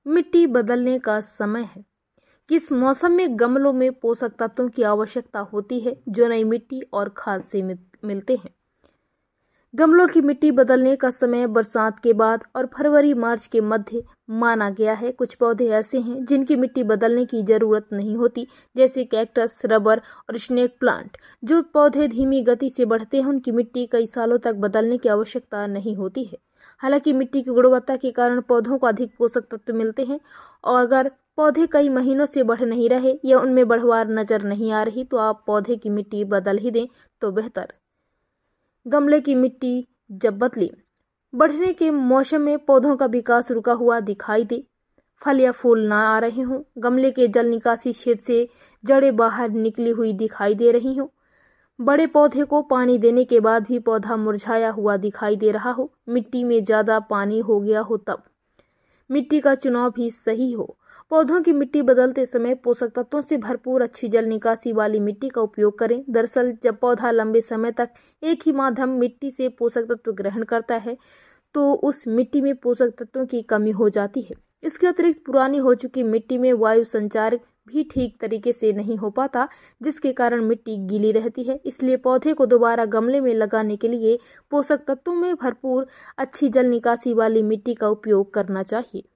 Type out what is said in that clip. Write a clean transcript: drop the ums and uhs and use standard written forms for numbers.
मिट्टी बदलने का समय है। किस मौसम में गमलों में पोषक तत्वों की आवश्यकता होती है जो नई मिट्टी और खाद से मिलते हैं? गमलों की मिट्टी बदलने का समय बरसात के बाद और फरवरी मार्च के मध्य माना गया है। कुछ पौधे ऐसे हैं जिनकी मिट्टी बदलने की जरूरत नहीं होती, जैसे कैक्टस, रबर और स्नेक प्लांट। जो पौधे धीमी गति से बढ़ते हैं उनकी मिट्टी कई सालों तक बदलने की आवश्यकता नहीं होती है। हालांकि मिट्टी की गुणवत्ता के कारण पौधों को अधिक पोषक तत्व मिलते हैं, और अगर पौधे कई महीनों से बढ़ नहीं रहे या उनमें बढ़वार नजर नहीं आ रही तो आप पौधे की मिट्टी बदल ही दें तो बेहतर। गमले की मिट्टी जब बदले, बढ़ने के मौसम में पौधों का विकास रुका हुआ दिखाई दे, फल या फूल ना आ रहे हों, गमले के जल निकासी क्षेत्र से जड़ें बाहर निकली हुई दिखाई दे रही हों, बड़े पौधे को पानी देने के बाद भी पौधा मुरझाया हुआ दिखाई दे रहा हो, मिट्टी में ज्यादा पानी हो गया हो, तब मिट्टी का चुनाव भी सही हो। पौधों की मिट्टी बदलते समय पोषक तत्वों से भरपूर अच्छी जल निकासी वाली मिट्टी का उपयोग करें। दरअसल जब पौधा लंबे समय तक एक ही माध्यम मिट्टी से पोषक तत्व ग्रहण करता है तो उस मिट्टी में पोषक तत्वों की कमी हो जाती है। इसके अतिरिक्त पुरानी हो चुकी मिट्टी में वायु संचार भी ठीक तरीके से नहीं हो पाता, जिसके कारण मिट्टी गीली रहती है। इसलिए पौधे को दोबारा गमले में लगाने के लिए पोषक तत्वों में भरपूर अच्छी जल निकासी वाली मिट्टी का उपयोग करना चाहिए।